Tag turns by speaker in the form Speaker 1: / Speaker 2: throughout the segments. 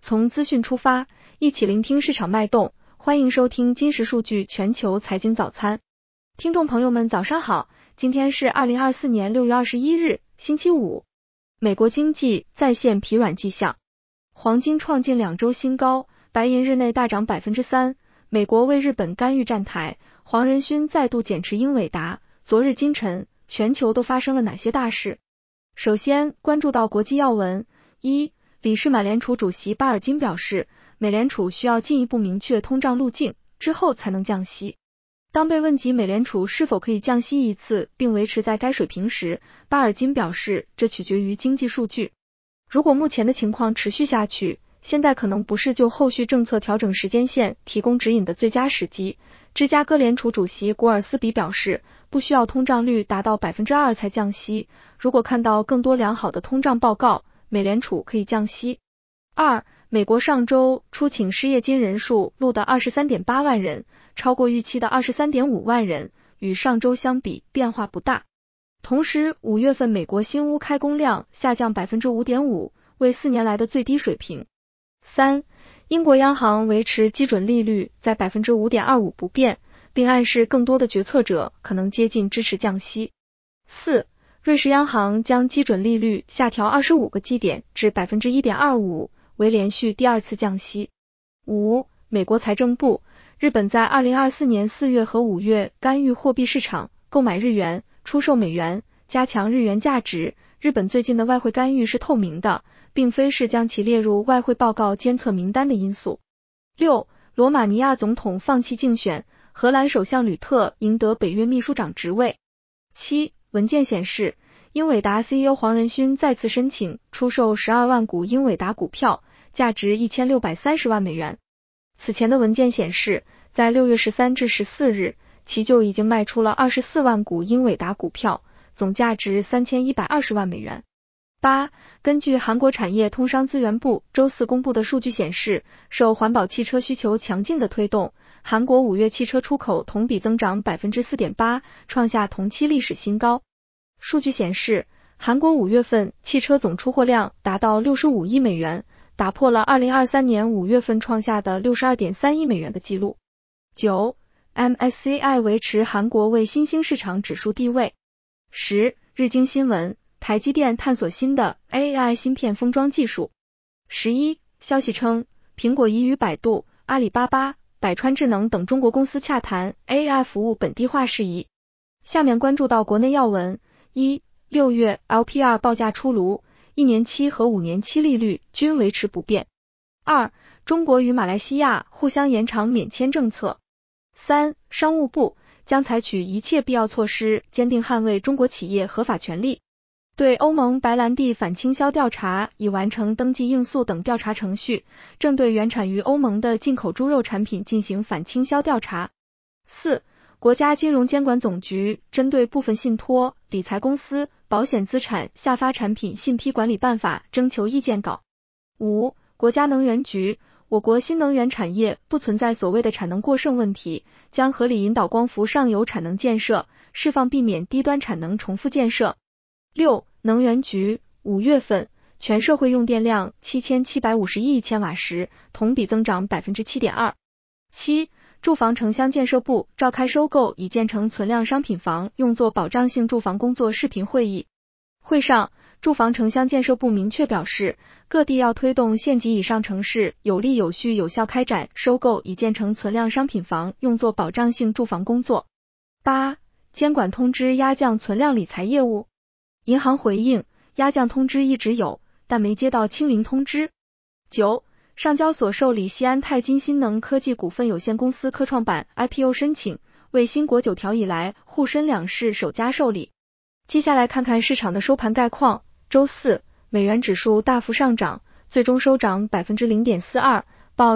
Speaker 1: 从资讯出发，一起聆听市场脉动。欢迎收听金石数据全球财经早餐。听众朋友们早上好，今天是2024年6月21日，星期五。美国经济再现疲软迹象，黄金创近2周新高，白银日内大涨 3%。美国为日本干预站台，黄仁勋再度减持英伟达。昨日今晨，全球都发生了哪些大事？首先关注到国际要闻。理事满联储主席巴尔金表示，美联储需要进一步明确通胀路径，之后才能降息。当被问及美联储是否可以降息一次并维持在该水平时，巴尔金表示，这取决于经济数据。如果目前的情况持续下去，现在可能不是就后续政策调整时间线提供指引的最佳时机。芝加哥联储主席古尔斯比表示，不需要通胀率达到 2% 才降息，如果看到更多良好的通胀报告，美联储可以降息。美国上周出请失业金人数录得 23.8 万人，超过预期的 23.5 万人，与上周相比变化不大。同时5月份美国新屋开工量下降 5.5%， 为4年来的最低水平。英国央行维持基准利率在 5.25% 不变，并暗示更多的决策者可能接近支持降息。瑞士央行将基准利率下调25个基点至 1.25%， 为连续第2次降息。美国财政部，日本在2024年4月和5月干预货币市场，购买日元，出售美元，加强日元价值。日本最近的外汇干预是透明的，并非是将其列入外汇报告监测名单的因素。罗马尼亚总统放弃竞选，荷兰首相吕特赢得北约秘书长职位。文件显示，英伟达 CEO 黄仁勋再次申请出售12万股英伟达股票，价值1630万美元。此前的文件显示，在6月13至14日，其就已经卖出了24万股英伟达股票，总价值3120万美元。根据韩国产业通商资源部周四公布的数据显示，受环保汽车需求强劲的推动，韩国5月汽车出口同比增长 4.8%， 创下同期历史新高。数据显示，韩国5月份汽车总出货量达到65亿美元，打破了2023年5月份创下的 62.3 亿美元的纪录。MSCI 维持韩国为新兴市场指数地位。日经新闻，台积电探索新的 AI 芯片封装技术。消息称，苹果已与百度、阿里巴巴、百川智能等中国公司洽谈 AI 服务本地化事宜。下面关注到国内要闻。6月 LPR 报价出炉，1年期和5年期利率均维持不变。中国与马来西亚互相延长免签政策。商务部将采取一切必要措施，坚定捍卫中国企业合法权利。对欧盟白兰地反倾销调查已完成登记应诉等调查程序，正对原产于欧盟的进口猪肉产品进行反倾销调查。国家金融监管总局针对部分信托、理财公司、保险资产下发产品信批管理办法征求意见稿。国家能源局，我国新能源产业不存在所谓的产能过剩问题，将合理引导光伏上游产能建设，释放避免低端产能重复建设。能源局5月份全社会用电量7750亿千瓦时，同比增长 7.2%。住房城乡建设部召开收购已建成存量商品房用作保障性住房工作视频会议。会上，住房城乡建设部明确表示，各地要推动县级以上城市有力有序有效开展收购已建成存量商品房用作保障性住房工作。监管通知压降存量理财业务。银行回应，压降通知一直有，但没接到清零通知。上交所受理西安泰金新能科技股份有限公司科创板 IPO 申请，为新国9条以来沪深两市首家受理。接下来看看市场的收盘概况。周四，美元指数大幅上涨，最终收涨 0.42%， 报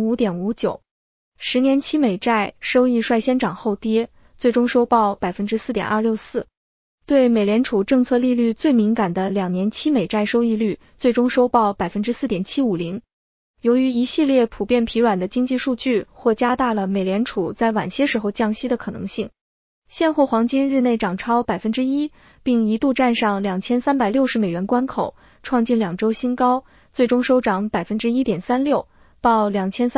Speaker 1: 105.59。10年期美债收益率先涨后跌，最终收报 4.264%。对美联储政策利率最敏感的2年期美债收益率最终收报 4.750%。由于一系列普遍疲软的经济数据，或加大了美联储在晚些时候降息的可能性。 现货黄金日内涨超 1%， 并一度站上2360美元关口，创近2周新高，最终收涨 1.36%， 报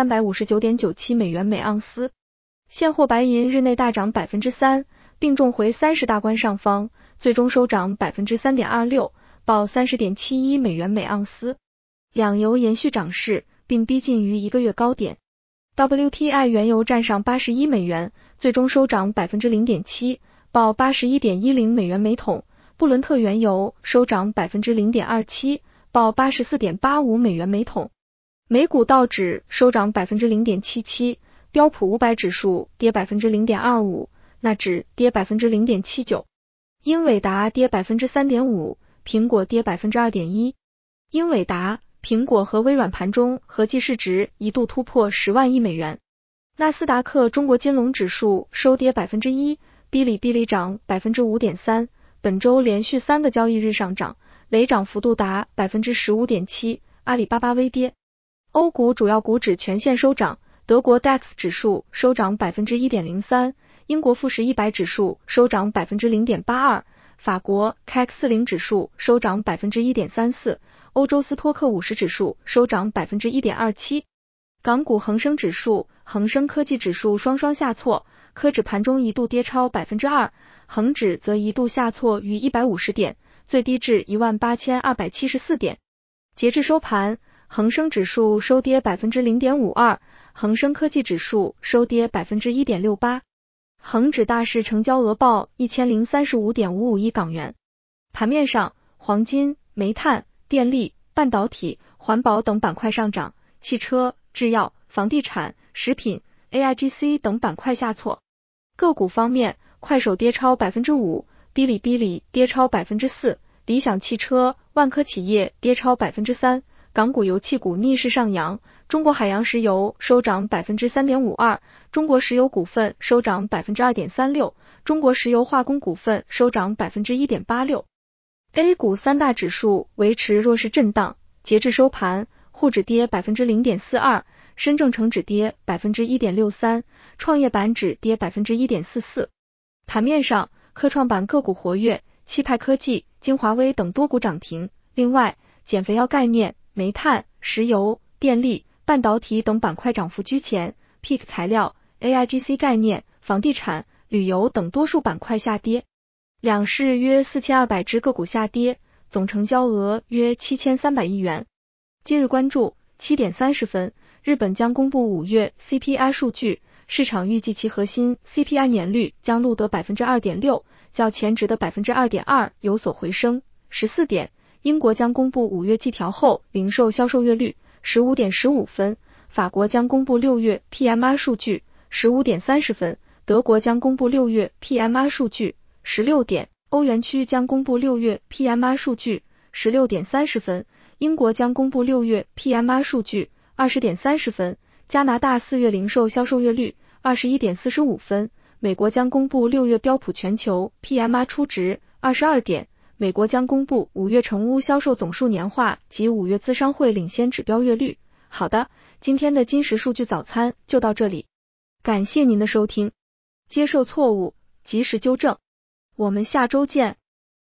Speaker 1: 2359.97 美元每盎司。现货白银日内大涨 3%， 并重回30大关上方，最终收涨 3.26%， 报 30.71 美元每盎司。两油延续涨势，并逼近于1个月高点。WTI 原油站上81美元，最终收涨 0.7%， 报 81.10 美元每桶。布伦特原油收涨 0.27%， 报 84.85 美元每桶。美股道指收涨 0.77%， 标普500指数跌 0.25%， 纳指跌 0.79%。英伟达跌 3.5%， 苹果跌 2.1%。英伟达、苹果和微软盘中合计市值一度突破10万亿美元。纳斯达克中国金龙指数收跌 1%， 哔哩哔哩涨 5.3%， 本周连续3个交易日上涨，累涨幅度达 15.7%， 阿里巴巴微跌。欧股主要股指全线收涨，德国 DAX 指数收涨 1.03%， 英国富时100指数收涨 0.82%， 法国 CAC 40指数收涨 1.34%， 欧洲斯托克50指数收涨 1.27%。 港股恒生指数、恒生科技指数双双下挫，科指盘中一度跌超 2%， 恒指则一度下挫逾150点，最低至 18,274 点。截至收盘，恒生指数收跌 0.52%， 恒生科技指数收跌 1.68%。恒指大市成交额报 1035.55 亿港元。盘面上，黄金、煤炭、电力、半导体、环保等板块上涨，汽车、制药、房地产、食品、AIGC 等板块下挫。个股方面，快手跌超 5%， 哔哩哔哩跌超 4%， 理想汽车、万科企业跌超 3%， 港股油气股逆势上扬，中国海洋石油收涨 3.52%， 中国石油股份收涨 2.36%， 中国石油化工股份收涨 1.86%。A 股三大指数维持弱势震荡，截至收盘，沪指跌 0.42%， 深证成指跌 1.63%， 创业板指跌 1.44%。盘面上，科创板个股活跃，气派科技、金华微等多股涨停。另外，减肥药概念、煤炭、石油、电力、半导体等板块涨幅居前 ，PIC 材料、AIGC 概念、房地产、旅游等多数板块下跌。两市约4200只个股下跌，总成交额约7300亿元。今日关注7点30分，日本将公布5月 CPI 数据，市场预计其核心 CPI 年率将录得 2.6%， 较前值的 2.2% 有所回升。14点，英国将公布5月季调后零售销售月率。15点15分，法国将公布6月 PMI 数据。15点30分，德国将公布6月 PMI 数据。16点，欧元区将公布6月 PMI 数据。16点30分，英国将公布6月 PMI 数据。20点30分，加拿大4月零售销售月率。21点45分，美国将公布6月标普全球 PMI 初值。22点，美国将公布5月成屋销售总数年化及5月资商会领先指标月率。好的，今天的金石数据早餐就到这里，感谢您的收听，接受错误，及时纠正，我们下周见。